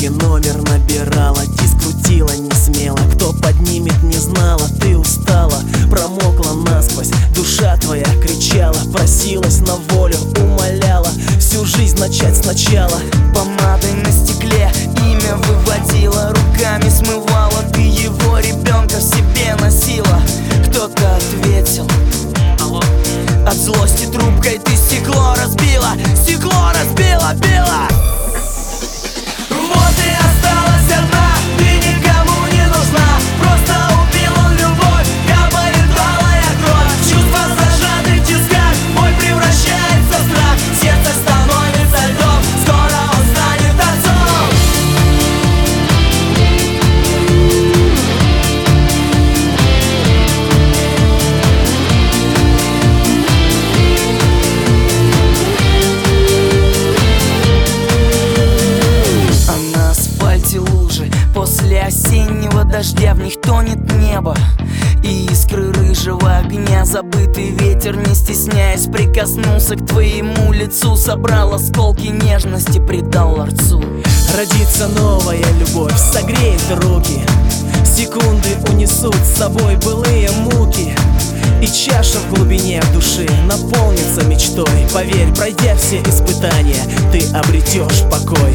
мобильнике номер набирала, диск крутила не смело. Кто поднимет, не знала, ты устала, промокла насквозь. Душа твоя кричала, просилась на волю, умоляла всю жизнь начать сначала. Помадой на стекле имя выводила, руками смывала. Ты его ребенка в себе носила. Кто-то ответил: алло. От злости трубкой ты стекло разбила, стекло разбила, била. Вот и осталась одна, ты никому не нужна. Просто убил он любовь, капает алая кровь. Чувства зажаты в тисках, боль превращается в страх. Сердце становится льдом, скоро он станет отцом. А на асфальте лужи после осеннего дождя, в них тонет небо и искры рыжего огня. Забытый ветер, не стесняясь, прикоснулся к твоему лицу, собрал осколки нежности, придал ларцу. Родится новая любовь, согреет руки, секунды унесут с собой былые муки. И чаша в глубине души наполнится мечтой. Поверь, пройдя все испытания, ты обретешь покой.